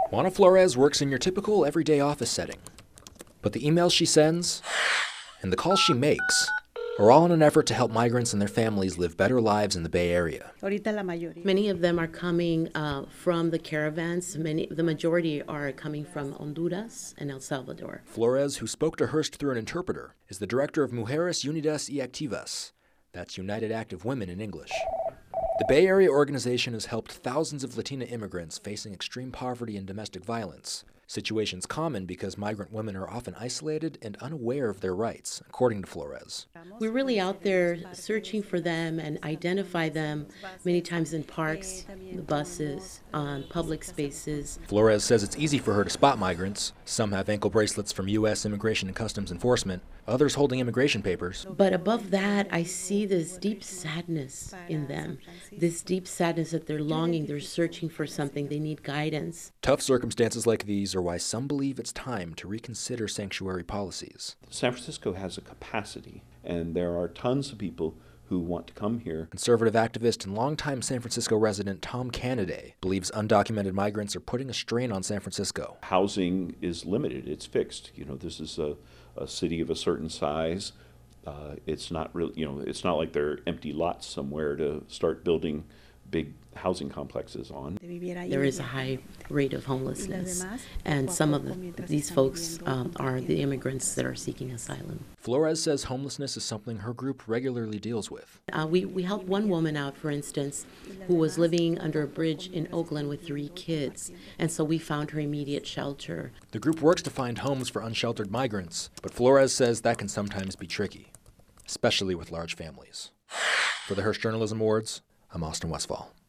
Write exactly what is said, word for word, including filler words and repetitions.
Juana Flores works in your typical everyday office setting. But the emails she sends and the calls she makes are all in an effort to help migrants and their families live better lives in the Bay Area. Many of them are coming uh, from the caravans. Many, the majority are coming from Honduras and El Salvador. Flores, who spoke to Hearst through an interpreter, is the director of Mujeres Unidas y Activas. That's United Active Women in English. The Bay Area organization has helped thousands of Latina immigrants facing extreme poverty and domestic violence. Situations common because migrant women are often isolated and unaware of their rights, according to Flores. We're really out there searching for them and identify them many times in parks, the buses, on public spaces. Flores says it's easy for her to spot migrants. Some have ankle bracelets from U S Immigration and Customs Enforcement, others holding immigration papers. But above that, I see this deep sadness in them, this deep sadness that they're longing, they're searching for something, they need guidance. Tough circumstances like these are why some believe it's time to reconsider sanctuary policies. San Francisco has a capacity, and there are tons of people who want to come here. Conservative activist and longtime San Francisco resident Tom Canaday believes undocumented migrants are putting a strain on San Francisco. Housing is limited, it's fixed. You know, this is a, a city of a certain size. Uh, it's not real, you know, it's not like there are empty lots somewhere to start building big housing complexes on. There is a high rate of homelessness, and some of the, these folks um, are the immigrants that are seeking asylum. Flores says homelessness is something her group regularly deals with. Uh, we, we helped one woman out, for instance, who was living under a bridge in Oakland with three kids, and so we found her immediate shelter. The group works to find homes for unsheltered migrants, but Flores says that can sometimes be tricky, especially with large families. For the Hearst Journalism Awards, I'm Austin Westfall.